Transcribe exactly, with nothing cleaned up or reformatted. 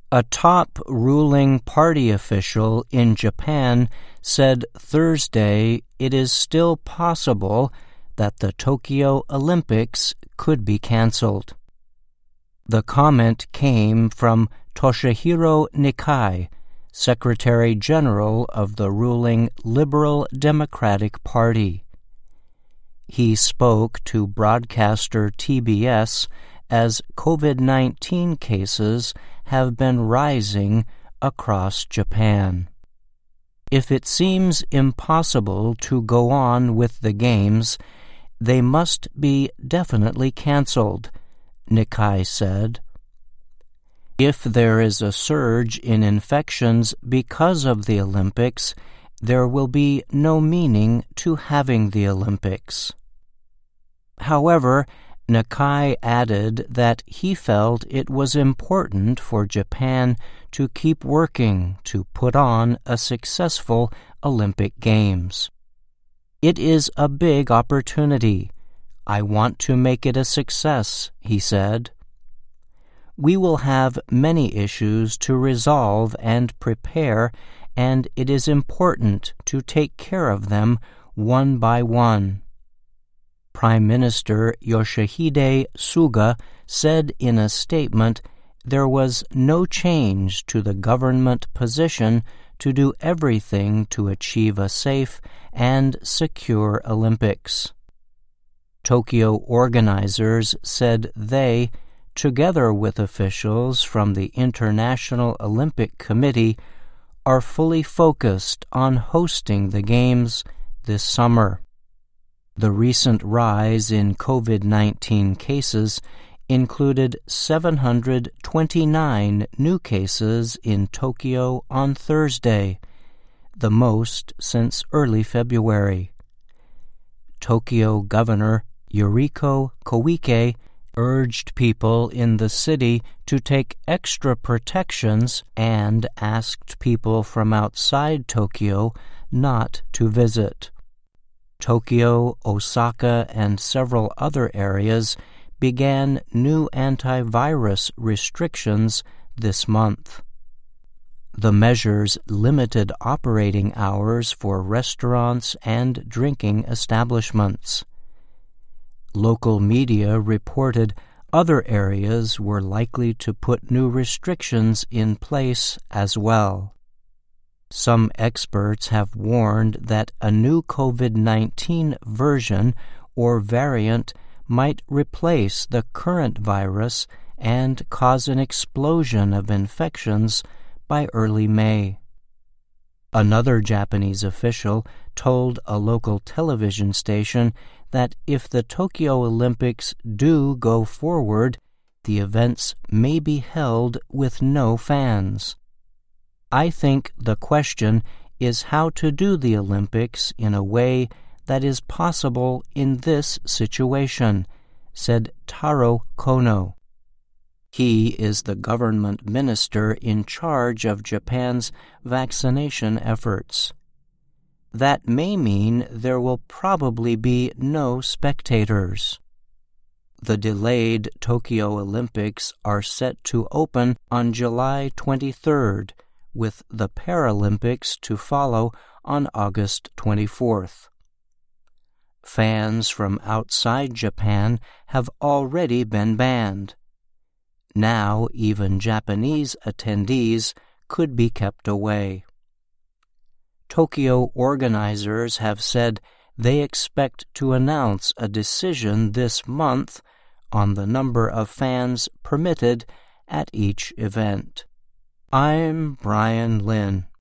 A top ruling party official in Japan said Thursday it is still possible that the Tokyo Olympics could be canceled. The comment came from Toshihiro Nikai, Secretary General of the ruling Liberal Democratic Party. He spoke to broadcaster T B S as COVID nineteen cases have been rising across Japan. If it seems impossible to go on with the games, they must be definitely canceled, Nikai said. If there is a surge in infections because of the Olympics, there will be no meaning to having the Olympics. However, Nikai added that he felt it was important for Japan to keep working to put on a successful Olympic Games. It is a big opportunity. I want to make it a success, he said. We will have many issues to resolve and prepare, and it is important to take care of them one by one. Prime Minister Yoshihide Suga said in a statement there was no change to the government position to do everything to achieve a safe and secure Olympics. Tokyo organizers said they, together with officials from the International Olympic Committee, are fully focused on hosting the Games this summer. The recent rise in COVID nineteen cases included seven hundred twenty-nine new cases in Tokyo on Thursday, the most since early February. Tokyo Governor Yuriko Koike urged people in the city to take extra protections and asked people from outside Tokyo not to visit. Tokyo, Osaka, and several other areas began new antivirus restrictions this month. The measures limited operating hours for restaurants and drinking establishments. Local media reported other areas were likely to put new restrictions in place as well. Some experts have warned that a new COVID nineteen version or variant might replace the current virus and cause an explosion of infections by early May. Another Japanese official told a local television station that if the Tokyo Olympics do go forward, the events may be held with no fans. I think the question is how to do the Olympics in a way that is possible in this situation, said Taro Kono. He is the government minister in charge of Japan's vaccination efforts. That may mean there will probably be no spectators. The delayed Tokyo Olympics are set to open on July twenty-third, with the Paralympics to follow on August twenty-fourth. Fans from outside Japan have already been banned. Now even Japanese attendees could be kept away. Tokyo organizers have said they expect to announce a decision this month on the number of fans permitted at each event. I'm Brian Lynn.